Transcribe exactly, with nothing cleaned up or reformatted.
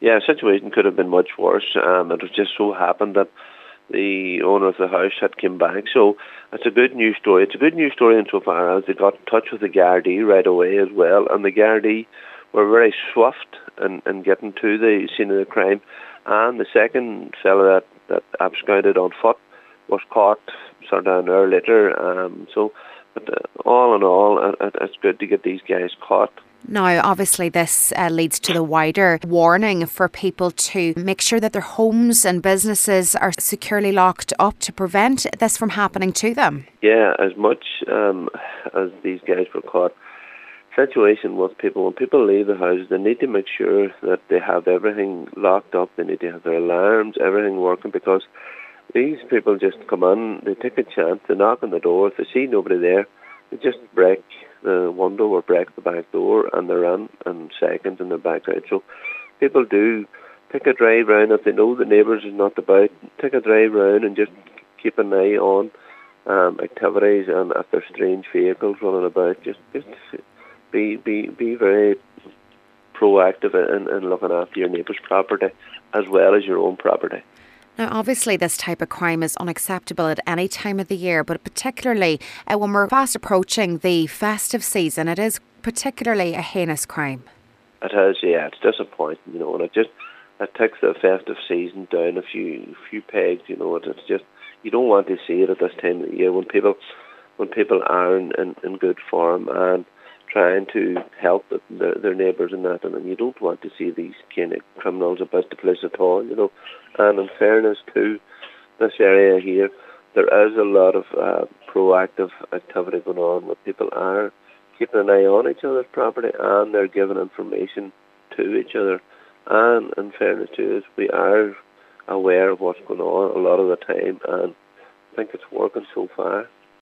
Yeah, the situation could have been much worse. Um, it was just so happened that the owner of the house had come back. So it's a good news story. It's a good news story insofar as they got in touch with the Gardaí right away as well, and the Gardaí were very swift in, in getting to the scene of the crime. And the second fellow that, that absconded on foot was caught sort of an hour later. Um, so, but uh, all in all, uh, it's good to get these guys caught. Now, obviously, this uh, leads to the wider warning for people to make sure that their homes and businesses are securely locked up to prevent this from happening to them. Yeah, as much um, as these guys were caught, situation with people, when people leave the house, they need to make sure that they have everything locked up. They need to have their alarms, everything working, because these people just come in, they take a chance, they knock on the door, if they see nobody there, they just break the window or break the back door, and they're in in seconds and they're back out. So people do take a drive round if they know the neighbours is not about. Take a drive round and just keep an eye on um, activities, and if there's strange vehicles running about, just just be be be very proactive in, in looking after your neighbour's property as well as your own property. Now, obviously, this type of crime is unacceptable at any time of the year, but particularly uh, when we're fast approaching the festive season, it is particularly a heinous crime. It is, yeah. It's disappointing, you know, and it just it takes the festive season down a few few pegs, you know. It's just, you don't want to see it at this time of the year when people when people are in, in, in good form and trying to help their, their neighbours and that, and, and you don't want to see these kind of criminals about the place at all, you know. And in fairness to this area here, there is a lot of uh, proactive activity going on where people are keeping an eye on each other's property and they're giving information to each other. And in fairness to us, we are aware of what's going on a lot of the time, and I think it's working so far.